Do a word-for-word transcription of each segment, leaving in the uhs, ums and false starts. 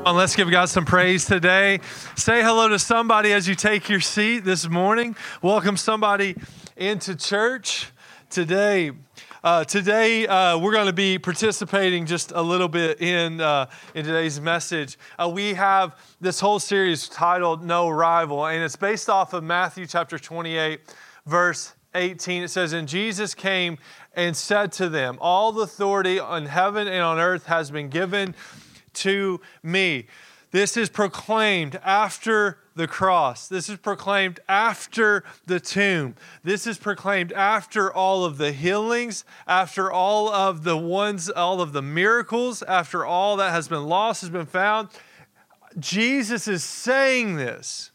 On, let's give God some praise today. Say hello to somebody as you take your seat this morning. Welcome somebody into church today. Uh, today, uh, we're going to be participating just a little bit in, uh, in today's message. Uh, we have this whole series titled No Rival, and it's based off of Matthew chapter twenty-eight, verse eighteen. It says, "And Jesus came and said to them, 'All the authority on heaven and on earth has been given to me.'" This is proclaimed after the cross. This is proclaimed after the tomb. This is proclaimed after all of the healings, after all of the ones, all of the miracles, after all that has been lost has been found. Jesus is saying this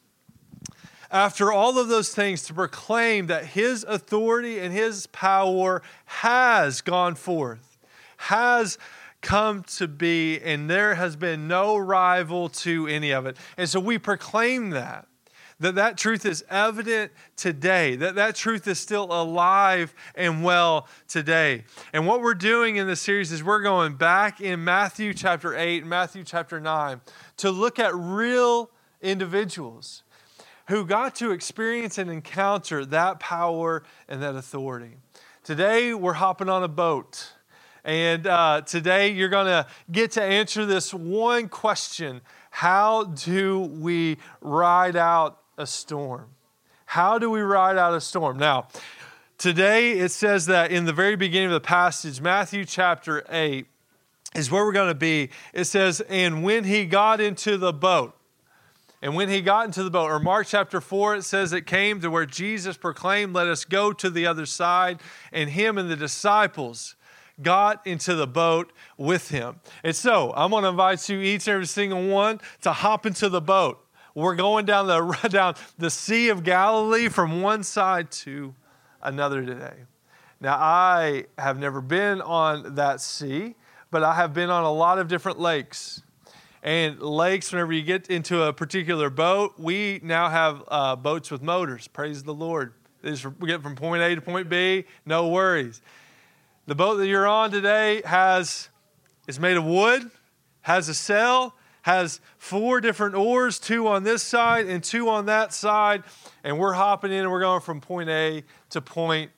after all of those things to proclaim that His authority and His power has gone forth, has come to be, and there has been no rival to any of it. And so we proclaim that, that that truth is evident today, that that truth is still alive and well today. And what we're doing in this series is we're going back in Matthew chapter eight and Matthew chapter nine to look at real individuals who got to experience and encounter that power and that authority. Today, we're hopping on a boat. And uh, today you're going to get to answer this one question: how do we ride out a storm? How do we ride out a storm? Now, today it says that in the very beginning of the passage, Matthew chapter eight is where we're going to be. It says, "And when he got into the boat," and when he got into the boat, or Mark chapter four, it says it came to where Jesus proclaimed, "Let us go to the other side," and him and the disciples got into the boat with him. And so I'm going to invite you, each and every single one, to hop into the boat. We're going down the down the Sea of Galilee from one side to another today. Now, I have never been on that sea, but I have been on a lot of different lakes. And lakes, whenever you get into a particular boat, we now have uh, boats with motors. Praise the Lord. We get from point A to point B, no worries. The boat that you're on today has is made of wood, has a sail, has four different oars, two on this side and two on that side, and we're hopping in and we're going from point A to point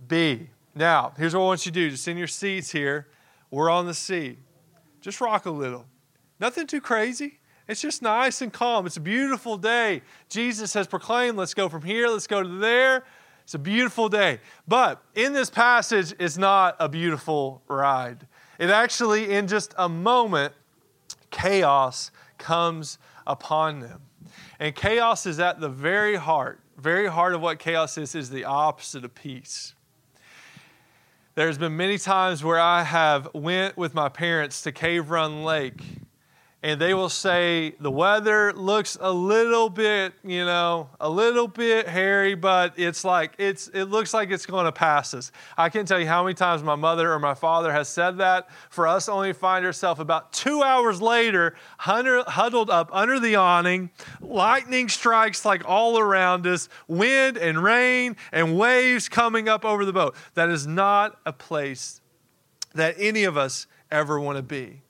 B. Now, here's what I want you to do. Just in your seats here, we're on the sea. Just rock a little. Nothing too crazy. It's just nice and calm. It's a beautiful day. Jesus has proclaimed, let's go from here, let's go to there. It's a beautiful day. But in this passage, it's not a beautiful ride. It actually, in just a moment, chaos comes upon them. And chaos is at the very heart, very heart of what chaos is, is the opposite of peace. There's been many times where I have went with my parents to Cave Run Lake, and they will say, the weather looks a little bit, you know, a little bit hairy, but it's like, it's, it looks like it's going to pass us. I can't tell you how many times my mother or my father has said that, for us only to find ourselves about two hours later, huddled up under the awning, lightning strikes like all around us, wind and rain and waves coming up over the boat. That is not a place that any of us ever want to be.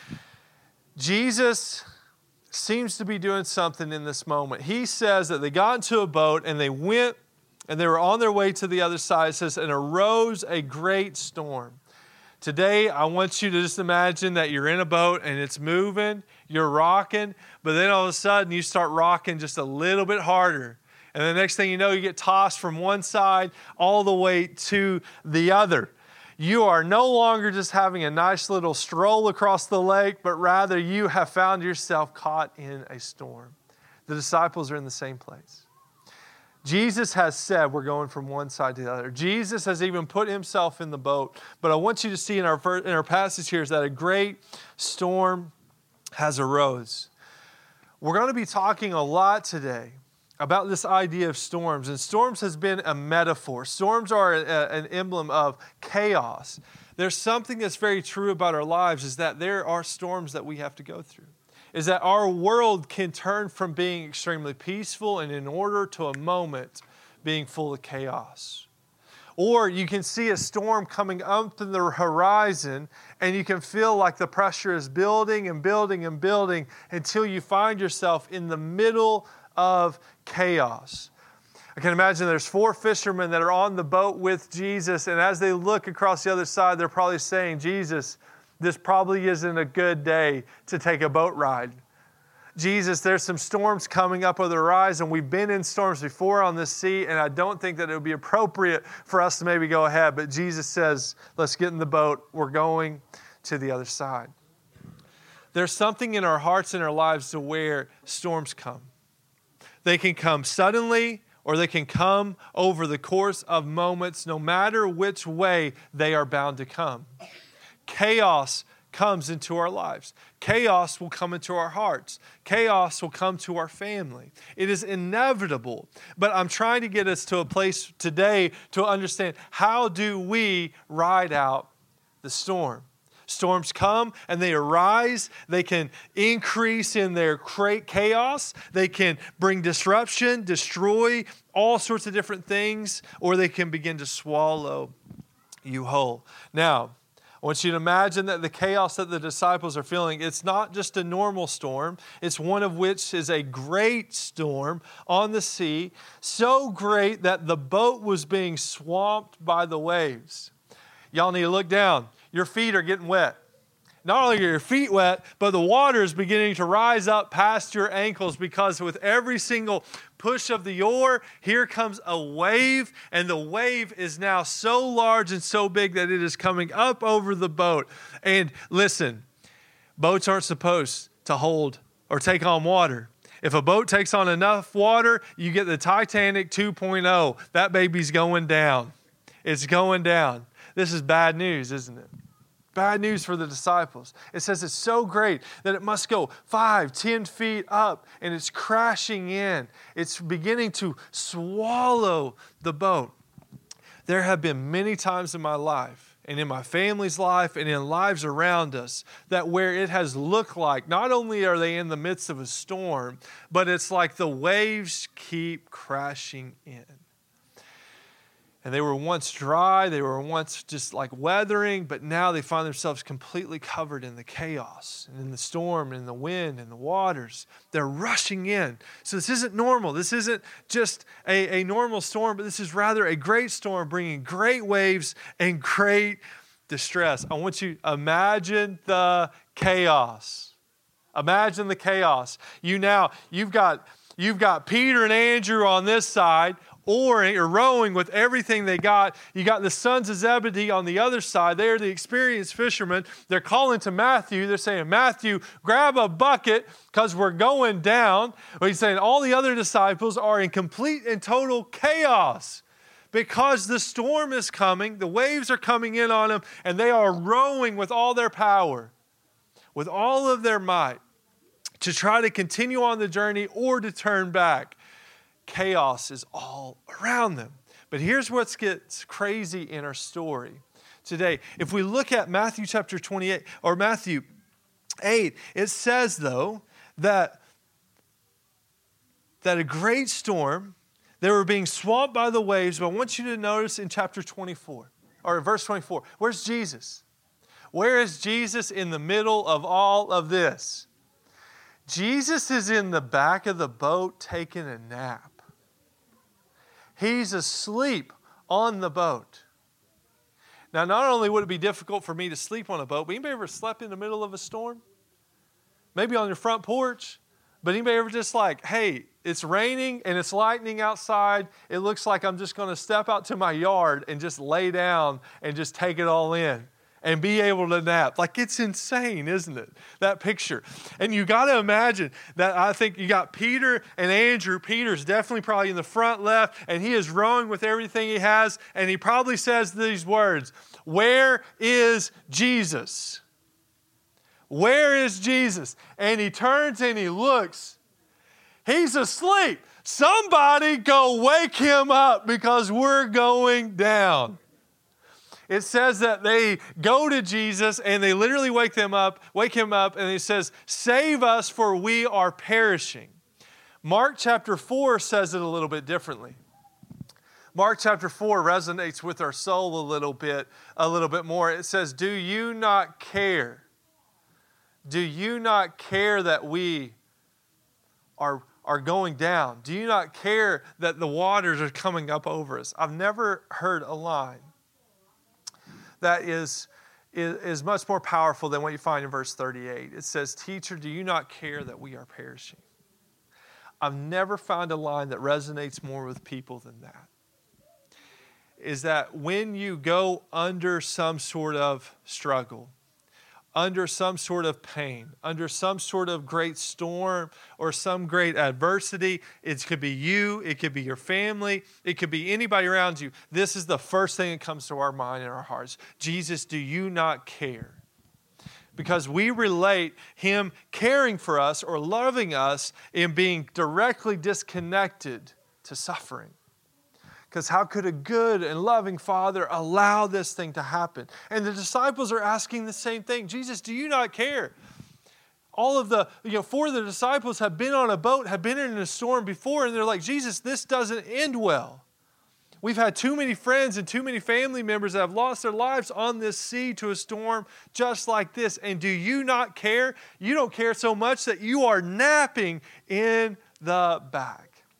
Jesus seems to be doing something in this moment. He says that they got into a boat and they went and they were on their way to the other side. It says, and arose a great storm. Today, I want you to just imagine that you're in a boat and it's moving, you're rocking, but then all of a sudden you start rocking just a little bit harder. And the next thing you know, you get tossed from one side all the way to the other. You are no longer just having a nice little stroll across the lake, but rather you have found yourself caught in a storm. The disciples are in the same place. Jesus has said we're going from one side to the other. Jesus has even put himself in the boat. But I want you to see in our, in our passage here is that a great storm has arose. We're going to be talking a lot today about this idea of storms. And storms has been a metaphor. Storms are a, a, an emblem of chaos. There's something that's very true about our lives is that there are storms that we have to go through. Is that our world can turn from being extremely peaceful and in order to a moment being full of chaos. Or you can see a storm coming up in the horizon, and you can feel like the pressure is building and building and building until you find yourself in the middle of chaos. I can imagine there's four fishermen that are on the boat with Jesus, and as they look across the other side, they're probably saying, Jesus, this probably isn't a good day to take a boat ride. Jesus, there's some storms coming up over the horizon. We've been in storms before on this sea, and I don't think that it would be appropriate for us to maybe go ahead. But Jesus says, let's get in the boat. We're going to the other side. There's something in our hearts and our lives to where storms come. They can come suddenly, or they can come over the course of moments. No matter which way, they are bound to come. Chaos comes into our lives. Chaos will come into our hearts. Chaos will come to our family. It is inevitable. But I'm trying to get us to a place today to understand, how do we ride out the storm? Storms come and they arise. They can increase in their chaos. They can bring disruption, destroy all sorts of different things, or they can begin to swallow you whole. Now, I want you to imagine that the chaos that the disciples are feeling, it's not just a normal storm. It's one of which is a great storm on the sea, so great that the boat was being swamped by the waves. Y'all need to look down. Your feet are getting wet. Not only are your feet wet, but the water is beginning to rise up past your ankles, because with every single push of the oar, here comes a wave, and the wave is now so large and so big that it is coming up over the boat. And listen, boats aren't supposed to hold or take on water. If a boat takes on enough water, you get the Titanic two point oh. That baby's going down. It's going down. This is bad news, isn't it? Bad news for the disciples. It says it's so great that it must go five, ten feet up, and it's crashing in. It's beginning to swallow the boat. There have been many times in my life, and in my family's life, and in lives around us, that where it has looked like not only are they in the midst of a storm, but it's like the waves keep crashing in. And they were once dry, they were once just like weathering, but now they find themselves completely covered in the chaos and in the storm and in the wind and the waters. They're rushing in. So this isn't normal. This isn't just a, a normal storm, but this is rather a great storm bringing great waves and great distress. I want you to imagine the chaos. Imagine the chaos. You now, you've got, you've got Peter and Andrew on this side, oaring or rowing with everything they got. You got the sons of Zebedee on the other side. They're the experienced fishermen. They're calling to Matthew. They're saying, Matthew, grab a bucket because we're going down. But he's saying all the other disciples are in complete and total chaos because the storm is coming. The waves are coming in on them, and they are rowing with all their power, with all of their might, to try to continue on the journey or to turn back. Chaos is all around them. But here's what gets crazy in our story today. If we look at Matthew chapter twenty-eight or Matthew eight, it says though that, that a great storm, they were being swamped by the waves. But I want you to notice in chapter twenty-four or verse twenty-four, where's Jesus? Where is Jesus in the middle of all of this? Jesus is in the back of the boat taking a nap. He's asleep on the boat. Now, not only would it be difficult for me to sleep on a boat, but anybody ever slept in the middle of a storm? Maybe on your front porch. But anybody ever just like, hey, it's raining and it's lightning outside. It looks like I'm just going to step out to my yard and just lay down and just take it all in and be able to nap. Like, it's insane, isn't it? That picture. And you got to imagine that. I think you got Peter and Andrew. Peter's definitely probably in the front left, and he is rowing with everything he has, and he probably says these words, where is Jesus? Where is Jesus? And he turns and he looks. He's asleep. Somebody go wake him up because we're going down. It says that they go to Jesus and they literally wake them up, wake him up, and he says, save us for we are perishing. Mark chapter four says it a little bit differently. Mark chapter four resonates with our soul a little bit, a little bit more. It says, do you not care? Do you not care that we are, are going down? Do you not care that the waters are coming up over us? I've never heard a line that is, is, is much more powerful than what you find in verse thirty-eight. It says, teacher, do you not care that we are perishing? I've never found a line that resonates more with people than that. Is that when you go under some sort of struggle, under some sort of pain, under some sort of great storm or some great adversity, it could be you, it could be your family, it could be anybody around you. This is the first thing that comes to our mind and our hearts. Jesus, do you not care? Because we relate Him caring for us or loving us in being directly disconnected to suffering. Because how could a good and loving Father allow this thing to happen? And the disciples are asking the same thing. Jesus, do you not care? All of the, you know, four of the disciples have been on a boat, have been in a storm before, and they're like, Jesus, this doesn't end well. We've had too many friends and too many family members that have lost their lives on this sea to a storm just like this. And do you not care? You don't care so much that you are napping in the back.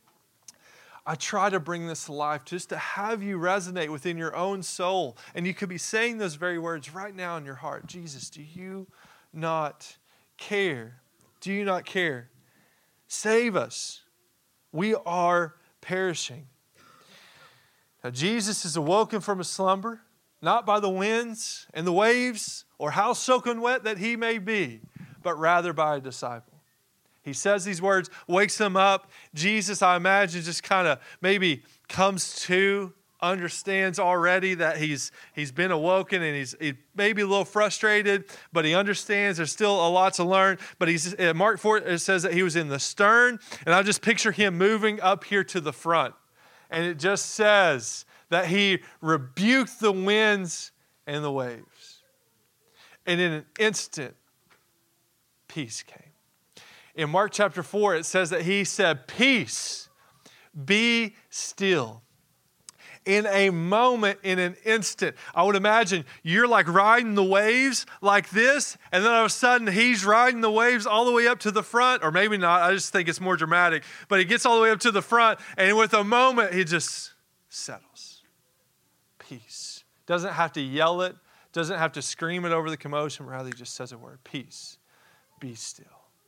I try to bring this to life just to have you resonate within your own soul. And you could be saying those very words right now in your heart. Jesus, do you not care? Do you not care? Save us. We are perishing. Now, Jesus is awoken from a slumber, not by the winds and the waves or how soaking wet that he may be, but rather by a disciple. He says these words, wakes them up. Jesus, I imagine, just kind of maybe comes to, understands already that he's he's been awoken and he's he maybe a little frustrated, but he understands there's still a lot to learn. But he's at Mark four, it says that he was in the stern, and I just picture him moving up here to the front. And it just says that he rebuked the winds and the waves. And in an instant, peace came. In Mark chapter four, it says that he said, peace, be still. In a moment, in an instant, I would imagine you're like riding the waves like this, and then all of a sudden he's riding the waves all the way up to the front, or maybe not, I just think it's more dramatic, but he gets all the way up to the front, and with a moment, he just settles. Peace. Doesn't have to yell it, doesn't have to scream it over the commotion, rather he just says a word, peace, be still.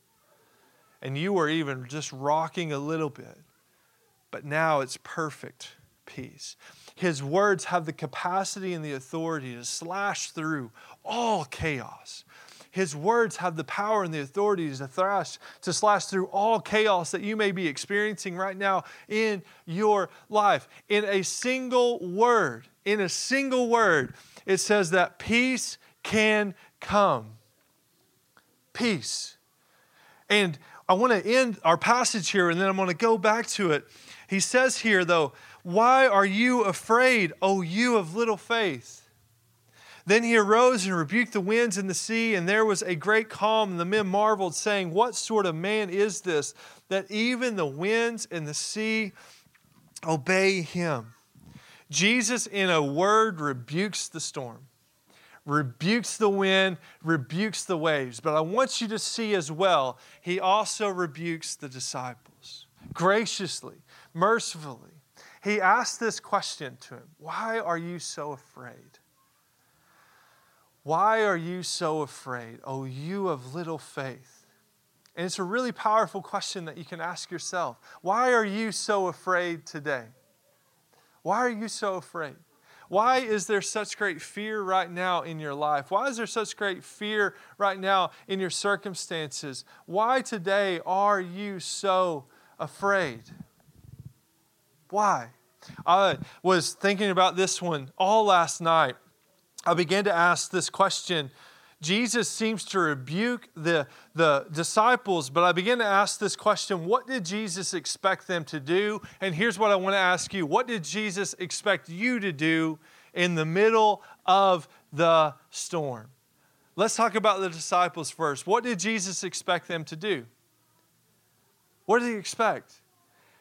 And you were even just rocking a little bit, but now it's perfect peace. His words have the capacity and the authority to slash through all chaos. His words have the power and the authority to thrash, to slash through all chaos that you may be experiencing right now in your life. In a single word, in a single word, it says that peace can come. Peace. And I want to end our passage here, and then I'm going to go back to it. He says here, though, why are you afraid, O you of little faith? Then he arose and rebuked the winds and the sea, and there was a great calm, and the men marveled, saying, what sort of man is this, that even the winds and the sea obey him? Jesus, in a word, rebukes the storm. Rebukes the wind, rebukes the waves. But I want you to see as well, he also rebukes the disciples. Graciously, mercifully. He asked this question to him, why are you so afraid? Why are you so afraid, O you of little faith? And it's a really powerful question that you can ask yourself. Why are you so afraid today? Why are you so afraid? Why is there such great fear right now in your life? Why is there such great fear right now in your circumstances? Why today are you so afraid? Why? I was thinking about this one all last night. I began to ask this question. Jesus seems to rebuke the, the disciples, but I began to ask this question, what did Jesus expect them to do? And here's what I want to ask you. What did Jesus expect you to do in the middle of the storm? Let's talk about the disciples first. What did Jesus expect them to do? What did he expect?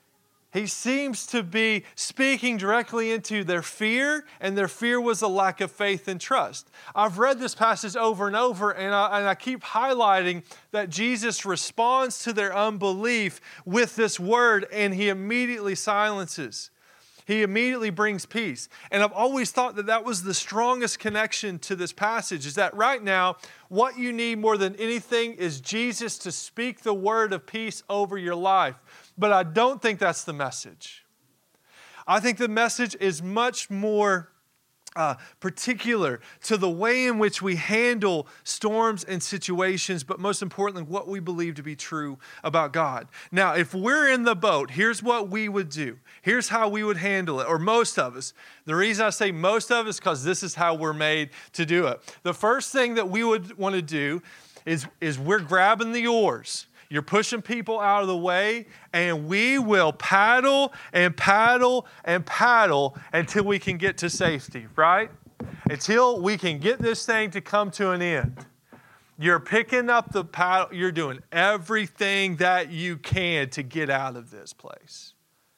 He seems to be speaking directly into their fear, and their fear was a lack of faith and trust. I've read this passage over and over, and I, and I keep highlighting that Jesus responds to their unbelief with this word, and he immediately silences. He immediately brings peace. And I've always thought that that was the strongest connection to this passage, is that right now, what you need more than anything is Jesus to speak the word of peace over your life. But I don't think that's the message. I think the message is much more uh, particular to the way in which we handle storms and situations, but most importantly, what we believe to be true about God. Now, if we're in the boat, here's what we would do. Here's how we would handle it, or most of us. The reason I say most of us is because this is how we're made to do it. The first thing that we would want to do is, is we're grabbing the oars. You're pushing people out of the way, and we will paddle and paddle and paddle until we can get to safety, right? Until we can get this thing to come to an end. You're picking up the paddle. You're doing everything that you can to get out of this place.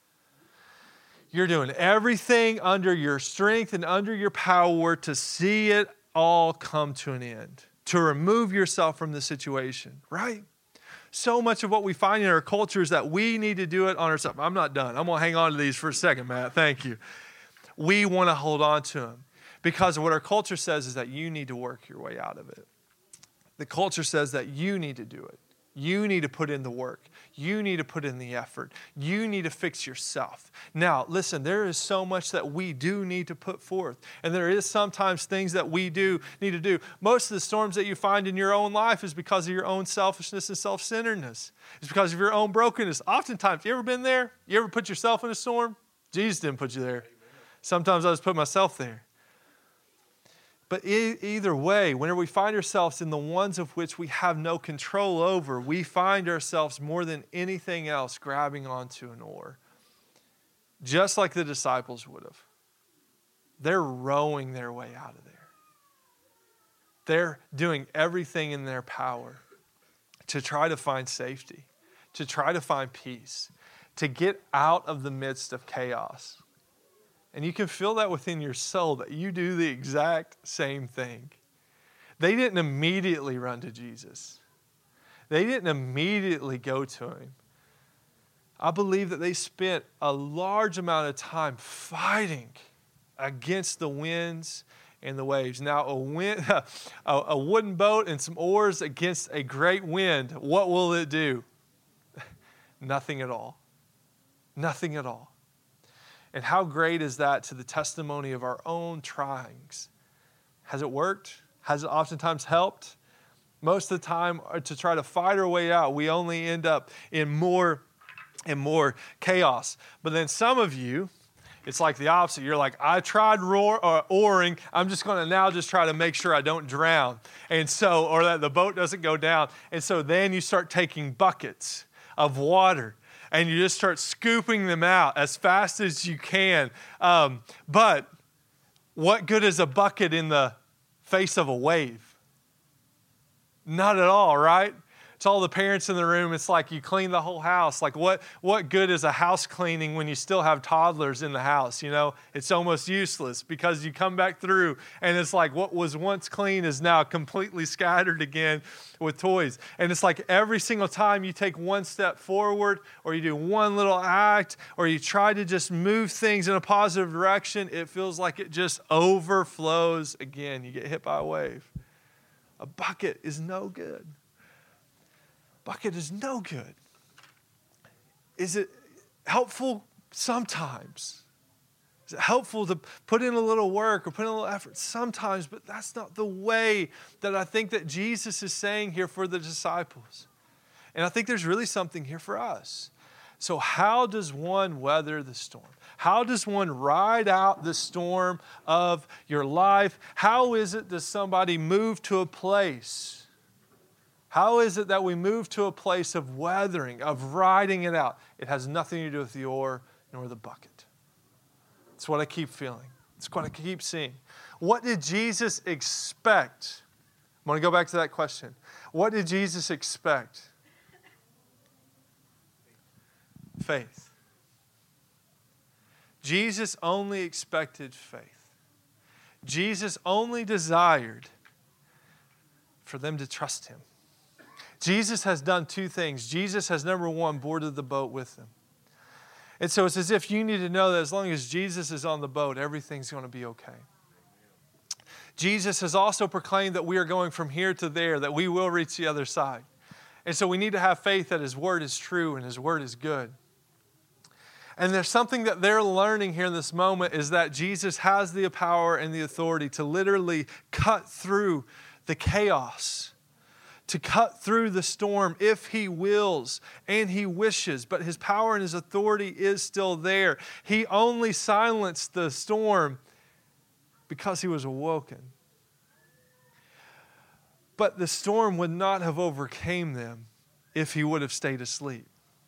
You're doing everything under your strength and under your power to see it all come to an end, to remove yourself from the situation, right? So much of what we find in our culture is that we need to do it on ourselves. I'm not done. I'm going to hang on to these for a second, Matt. Thank you. We want to hold on to them because what our culture says is that you need to work your way out of it. The culture says that you need to do it. You need to put in the work. You need to put in the effort. You need to fix yourself. Now, listen, there is so much that we do need to put forth. And there is sometimes things that we do need to do. Most of the storms that you find in your own life is because of your own selfishness and self-centeredness. It's because of your own brokenness. Oftentimes, you ever been there? You ever put yourself in a storm? Jesus didn't put you there. Sometimes I just put myself there. But e- either way, whenever we find ourselves in the ones of which we have no control over, we find ourselves more than anything else grabbing onto an oar. Just like the disciples would have. They're rowing their way out of there. They're doing everything in their power to try to find safety, to try to find peace, to get out of the midst of chaos. And you can feel that within your soul that you do the exact same thing. They didn't immediately run to Jesus. They didn't immediately go to him. I believe that they spent a large amount of time fighting against the winds and the waves. Now, a, wind, a, a wooden boat and some oars against a great wind, what will it do? Nothing at all. Nothing at all. And how great is that to the testimony of our own tryings? Has it worked? Has it oftentimes helped? Most of the time, to try to fight our way out, we only end up in more and more chaos. But then some of you, it's like the opposite. You're like, I tried roar, or oaring. I'm just going to now just try to make sure I don't drown. And so, or that the boat doesn't go down. And so then you start taking buckets of water and you just start scooping them out as fast as you can. Um, but what good is a bucket in the face of a wave? Not at all, right? It's all the parents in the room. It's like you clean the whole house. Like what, what good is a house cleaning when you still have toddlers in the house? You know, it's almost useless because you come back through and it's like what was once clean is now completely scattered again with toys. And it's like every single time you take one step forward or you do one little act or you try to just move things in a positive direction, it feels like it just overflows again. You get hit by a wave. A bucket is no good. Bucket is no good. Is it helpful sometimes? Is it helpful to put in a little work or put in a little effort? Sometimes, but that's not the way that I think that Jesus is saying here for the disciples. And I think there's really something here for us. So how does one weather the storm? How does one ride out the storm of your life? How is it that somebody move to a place? How is it that we move to a place of weathering, of riding it out? It has nothing to do with the oar nor the bucket. It's what I keep feeling. It's what I keep seeing. What did Jesus expect? I'm going to go back to that question. What did Jesus expect? Faith. Jesus only expected faith. Jesus only desired for them to trust him. Jesus has done two things. Jesus has, number one, boarded the boat with them. And so it's as if you need to know that as long as Jesus is on the boat, everything's going to be okay. Jesus has also proclaimed that we are going from here to there, that we will reach the other side. And so we need to have faith that his word is true and his word is good. And there's something that they're learning here in this moment is that Jesus has the power and the authority to literally cut through the chaos, to cut through the storm if he wills and he wishes. But his power and his authority is still there. He only silenced the storm because he was awoken. But the storm would not have overcame them if he would have stayed asleep.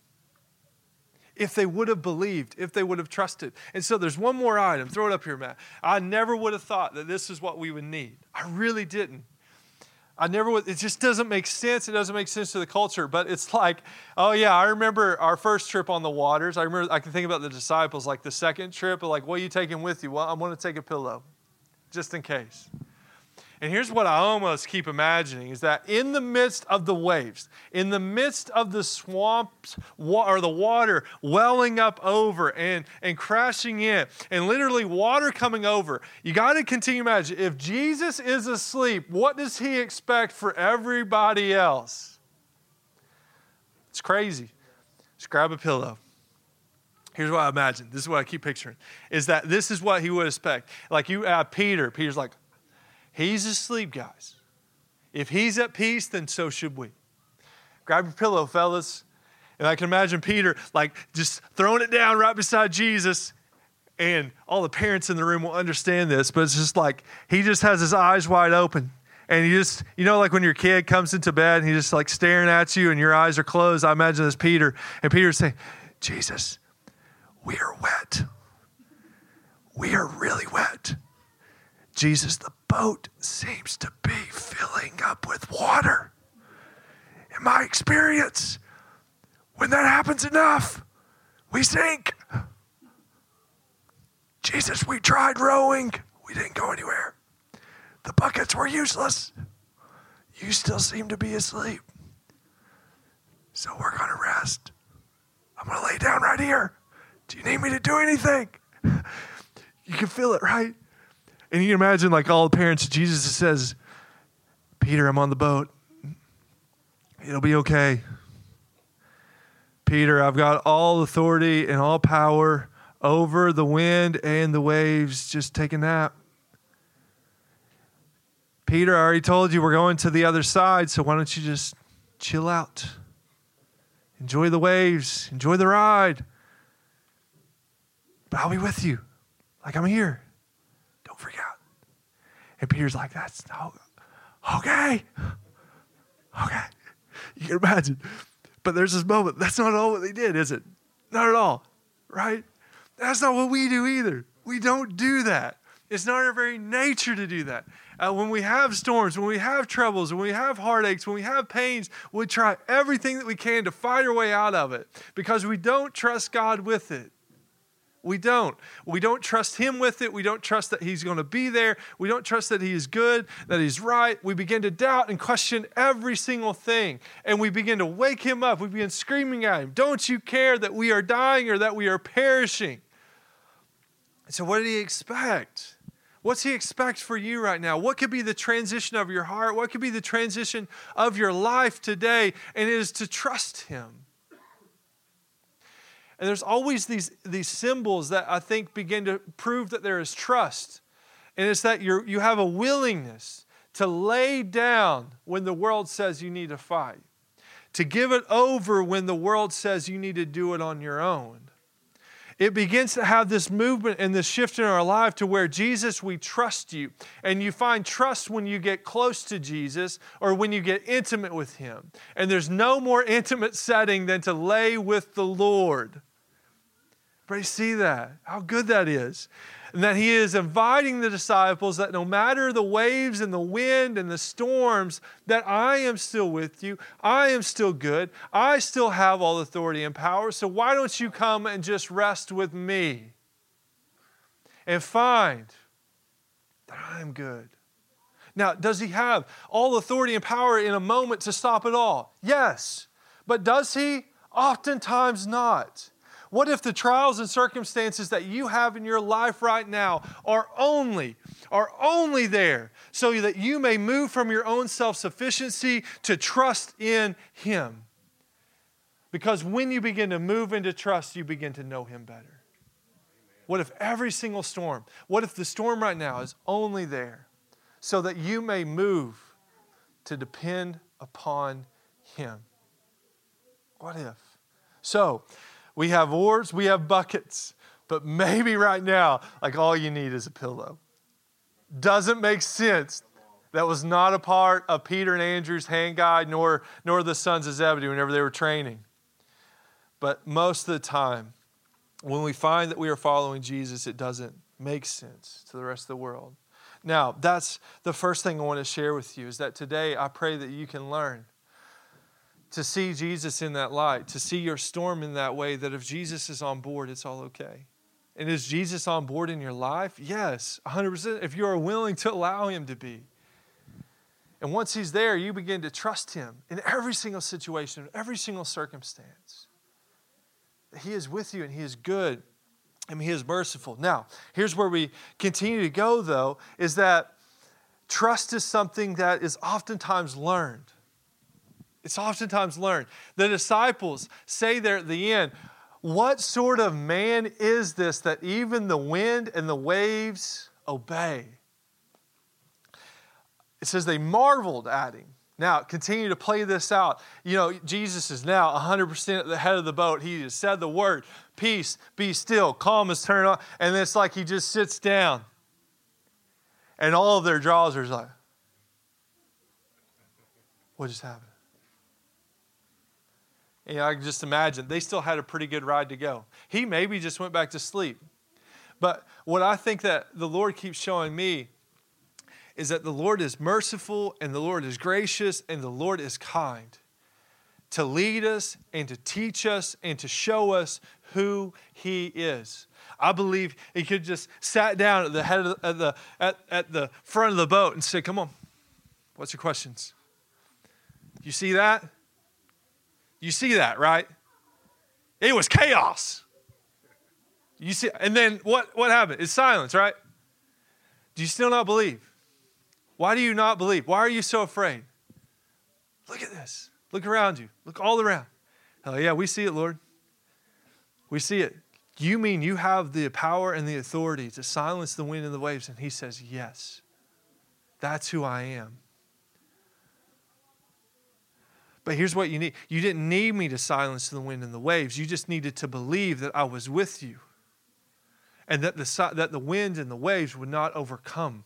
If they would have believed, if they would have trusted. And so there's one more item. Throw it up here, Matt. I never would have thought that this is what we would need. I really didn't. I never would. It just doesn't make sense. It doesn't make sense to the culture. But it's like, oh yeah, I remember our first trip on the waters. I remember, I can think about the disciples, like the second trip, like, what are you taking with you? Well, I'm going to take a pillow, just in case. And here's what I almost keep imagining is that in the midst of the waves, in the midst of the swamps or the water welling up over and, and crashing in and literally water coming over, you got to continue to imagine if Jesus is asleep, what does he expect for everybody else? It's crazy. Just grab a pillow. Here's what I imagine. This is what I keep picturing is that this is what he would expect. Like you add Peter. Peter's like, he's asleep, guys. If he's at peace, then so should we. Grab your pillow, fellas. And I can imagine Peter like just throwing it down right beside Jesus. And all the parents in the room will understand this, but it's just like he just has his eyes wide open. And you just, you know, like when your kid comes into bed and he's just like staring at you and your eyes are closed. I imagine this Peter. And Peter's saying, Jesus, we are wet. We are really wet. Jesus, the boat seems to be filling up with water. In my experience, when that happens enough, we sink. Jesus, we tried rowing. We didn't go anywhere. The buckets were useless. You still seem to be asleep. So we're going to rest. I'm going to lay down right here. Do you need me to do anything? You can feel it, right? And you can imagine like all the parents, Jesus says, Peter, I'm on the boat. It'll be okay. Peter, I've got all authority and all power over the wind and the waves. Just take a nap. Peter, I already told you we're going to the other side, so why don't you just chill out? Enjoy the waves. Enjoy the ride. But I'll be with you. Like I'm here. Don't freak out. And Peter's like, that's no, okay. Okay. You can imagine. But there's this moment. That's not all what they did, is it? Not at all. Right? That's not what we do either. We don't do that. It's not our very nature to do that. Uh, when we have storms, when we have troubles, when we have heartaches, when we have pains, we try everything that we can to fight our way out of it because we don't trust God with it. We don't. We don't trust him with it. We don't trust that he's going to be there. We don't trust that he is good, that he's right. We begin to doubt and question every single thing. And we begin to wake him up. We begin screaming at him, don't you care that we are dying or that we are perishing? So what did he expect? What's he expect for you right now? What could be the transition of your heart? What could be the transition of your life today? And it is to trust him. And there's always these, these symbols that I think begin to prove that there is trust. And it's that you're, you have a willingness to lay down when the world says you need to fight. To give it over when the world says you need to do it on your own. It begins to have this movement and this shift in our life to where, Jesus, we trust you. And you find trust when you get close to Jesus or when you get intimate with him. And there's no more intimate setting than to lay with the Lord. Everybody see that? How good that is. And that he is inviting the disciples that no matter the waves and the wind and the storms, that I am still with you. I am still good. I still have all authority and power. So why don't you come and just rest with me? and find that I am good. Now, does he have all authority and power in a moment to stop it all? Yes. But does he? Oftentimes not. What if the trials and circumstances that you have in your life right now are only, are only there so that you may move from your own self-sufficiency to trust in him? Because when you begin to move into trust, you begin to know him better. What if every single storm, what if the storm right now is only there so that you may move to depend upon him? What if? So, we have oars, we have buckets, but maybe right now, like all you need is a pillow. Doesn't make sense. That was not a part of Peter and Andrew's hand guide, nor, nor the sons of Zebedee whenever they were training. But most of the time, when we find that we are following Jesus, it doesn't make sense to the rest of the world. Now, that's the first thing I want to share with you, is that today I pray that you can learn to see Jesus in that light, to see your storm in that way, that if Jesus is on board, it's all okay. And is Jesus on board in your life? Yes, one hundred percent, if you are willing to allow him to be. And once he's there, you begin to trust him in every single situation, every single circumstance. He is with you and he is good and he is merciful. Now, here's where we continue to go, though, is that trust is something that is oftentimes learned. It's oftentimes learned. The disciples say there at the end, what sort of man is this that even the wind and the waves obey? It says they marveled at him. Now, continue to play this out. You know, Jesus is now one hundred percent at the head of the boat. He has said the word, peace, be still, calm is turned on. And it's like he just sits down. And all of their jaws are like, what just happened? And I can just imagine, they still had a pretty good ride to go. He maybe just went back to sleep. But what I think that the Lord keeps showing me is that the Lord is merciful and the Lord is gracious and the Lord is kind to lead us and to teach us and to show us who he is. I believe he could just sat down at the head of the, at the at, at the front of the boat and said, come on, what's your questions? You see that? You see that, right? It was chaos. You see, and then what, what happened? It's silence, right? Do you still not believe? Why do you not believe? Why are you so afraid? Look at this. Look around you. Look all around. Oh, yeah, we see it, Lord. We see it. You mean you have the power and the authority to silence the wind and the waves? And he says, yes, that's who I am. But here's what you need. You didn't need me to silence the wind and the waves. You just needed to believe that I was with you and that the, that the wind and the waves would not overcome.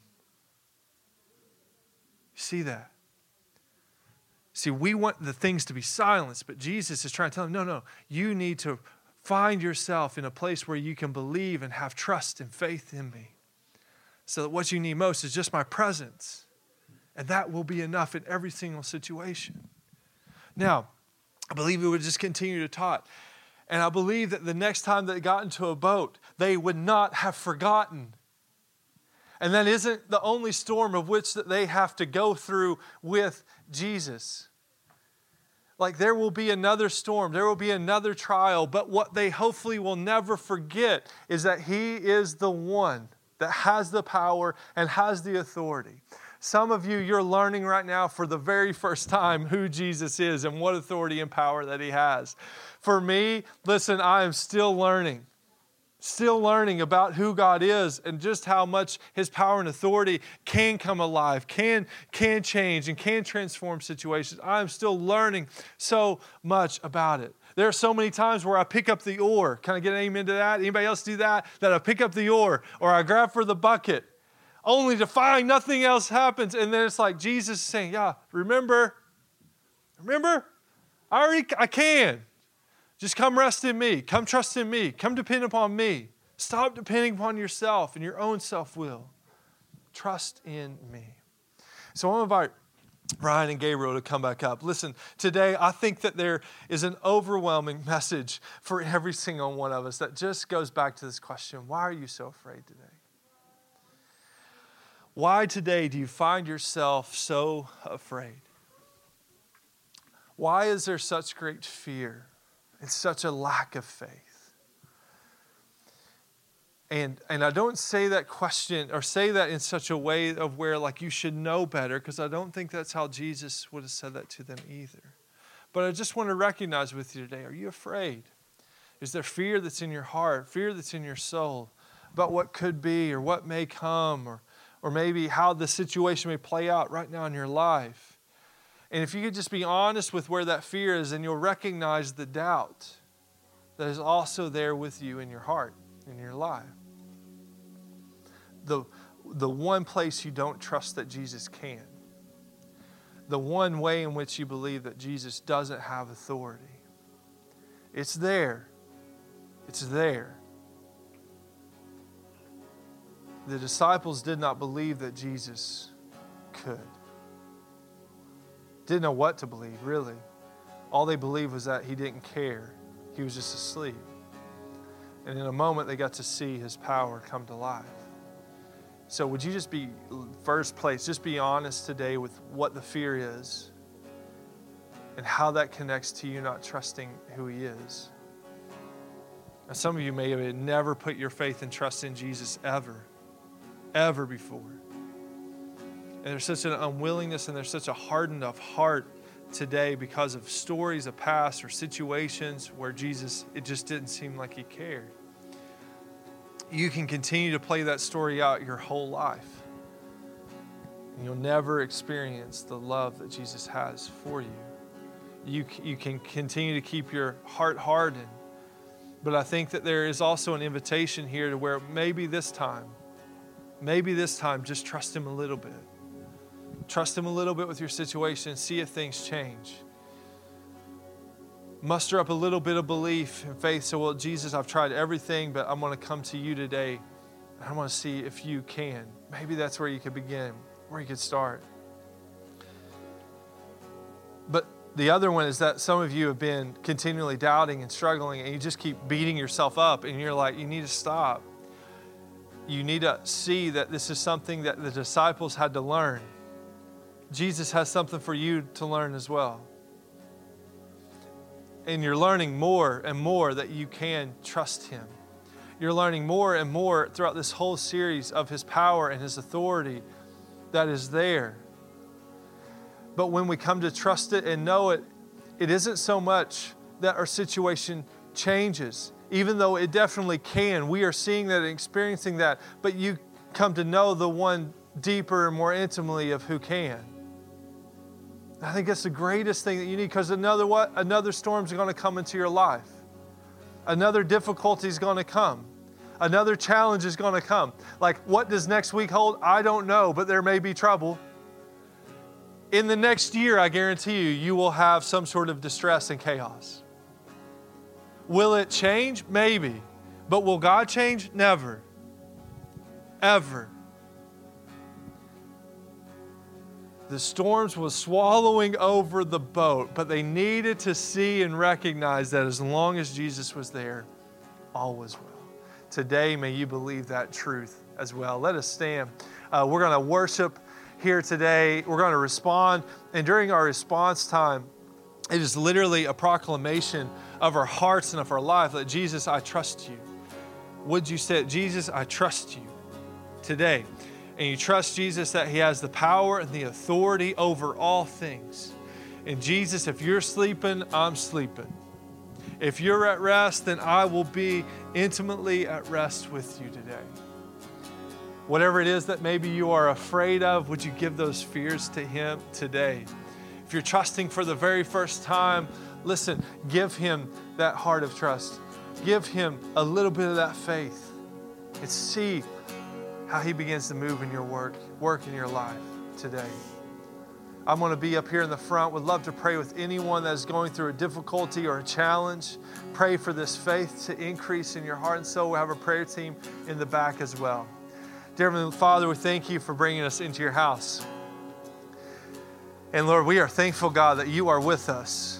You see that? See, we want the things to be silenced, but Jesus is trying to tell them, no, no, you need to find yourself in a place where you can believe and have trust and faith in me. So that what you need most is just my presence. And that will be enough in every single situation. Now, I believe we would just continue to taught. And I believe that the next time they got into a boat, they would not have forgotten. And that isn't the only storm of which that they have to go through with Jesus. Like there will be another storm, there will be another trial, but what they hopefully will never forget is that he is the one that has the power and has the authority. Some of you, you're learning right now for the very first time who Jesus is and what authority and power that he has. For me, listen, I am still learning. Still learning about who God is and just how much his power and authority can come alive, can, can change, and can transform situations. I'm still learning so much about it. There are so many times where I pick up the oar. Can I get an amen to that? Anybody else do that? That I pick up the oar or I grab for the bucket only to find nothing else happens. And then it's like Jesus is saying, yeah, remember, remember, I already, I can. Just come rest in me. Come trust in me. Come depend upon me. Stop depending upon yourself and your own self-will. Trust in me. So I want to invite Ryan and Gabriel to come back up. Listen, today I think that there is an overwhelming message for every single one of us that just goes back to this question, why are you so afraid today? Why today do you find yourself so afraid? Why is there such great fear and such a lack of faith? And, and I don't say that question or say that in such a way of where like you should know better, because I don't think that's how Jesus would have said that to them either. But I just want to recognize with you today, are you afraid? Is there fear that's in your heart, fear that's in your soul about what could be or what may come, or, or maybe how the situation may play out right now in your life? And if you could just be honest with where that fear is, then you'll recognize the doubt that is also there with you in your heart, in your life. The, the one place you don't trust that Jesus can. The one way in which you believe that Jesus doesn't have authority. It's there. It's there. The disciples did not believe that Jesus could. Didn't know what to believe, really. All they believed was that he didn't care. He was just asleep. And in a moment, they got to see his power come to life. So would you just be, first place, just be honest today with what the fear is and how that connects to you not trusting who he is. Now, some of you may have never put your faith and trust in Jesus ever, ever before. And there's such an unwillingness and there's such a hardened of heart today because of stories of past or situations where Jesus, it just didn't seem like he cared. You can continue to play that story out your whole life. And you'll never experience the love that Jesus has for you. You, you can continue to keep your heart hardened. But I think that there is also an invitation here to where maybe this time, maybe this time, just trust him a little bit. Trust him a little bit with your situation and see if things change. Muster up a little bit of belief and faith. So, well, Jesus, I've tried everything, but I'm going to come to you today. And I want to see if you can. Maybe that's where you could begin, where you could start. But the other one is that some of you have been continually doubting and struggling, and you just keep beating yourself up, and you're like, you need to stop. You need to see that this is something that the disciples had to learn. Jesus has something for you to learn as well. And you're learning more and more that you can trust him. You're learning more and more throughout this whole series of his power and his authority that is there. But when we come to trust it and know it, it isn't so much that our situation changes, even though it definitely can. We are seeing that and experiencing that, but you come to know the one deeper and more intimately of who can. I think that's the greatest thing that you need, because another what? Another storm's going to come into your life. Another difficulty is going to come. Another challenge is going to come. Like, what does next week hold? I don't know, but there may be trouble. In the next year, I guarantee you, you will have some sort of distress and chaos. Will it change? Maybe. But will God change? Never. Ever. The storms was swallowing over the boat, but they needed to see and recognize that as long as Jesus was there, all was well. Today, may you believe that truth as well. Let us stand. Uh, we're going to worship here today. We're going to respond. And during our response time, it is literally a proclamation of our hearts and of our life that, Jesus, I trust you. Would you say, Jesus, I trust you today? And you trust Jesus that he has the power and the authority over all things. And Jesus, if you're sleeping, I'm sleeping. If you're at rest, then I will be intimately at rest with you today. Whatever it is that maybe you are afraid of, would you give those fears to him today? If you're trusting for the very first time, listen, give him that heart of trust. Give him a little bit of that faith and see how he begins to move in your work, work in your life today. I'm going to be up here in the front. Would love to pray with anyone that is going through a difficulty or a challenge. Pray for this faith to increase in your heart. And so we'll have a prayer team in the back as well. Dear Heavenly Father, we thank you for bringing us into your house. And Lord, we are thankful, God, that you are with us.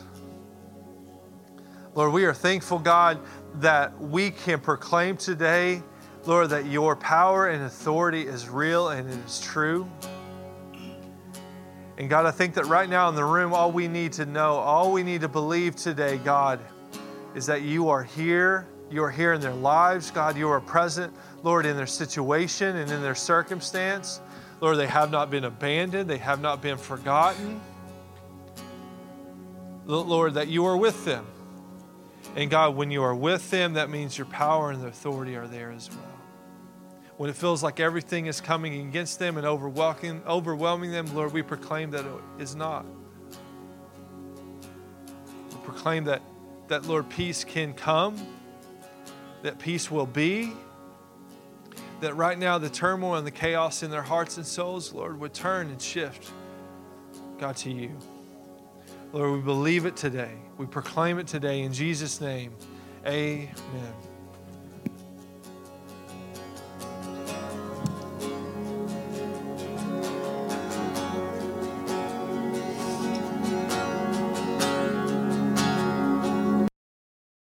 Lord, we are thankful, God, that we can proclaim today Lord, that your power and authority is real and it is true. And God, I think that right now in the room, all we need to know, all we need to believe today, God, is that you are here. You are here in their lives. God, you are present, Lord, in their situation and in their circumstance. Lord, they have not been abandoned. They have not been forgotten. Lord, that you are with them. And God, when you are with them, that means your power and authority are there as well. When it feels like everything is coming against them and overwhelming, overwhelming them, Lord, we proclaim that it is not. We proclaim that, that, Lord, peace can come, that peace will be, that right now the turmoil and the chaos in their hearts and souls, Lord, would turn and shift, God, to you. Lord, we believe it today. We proclaim it today in Jesus' name. Amen.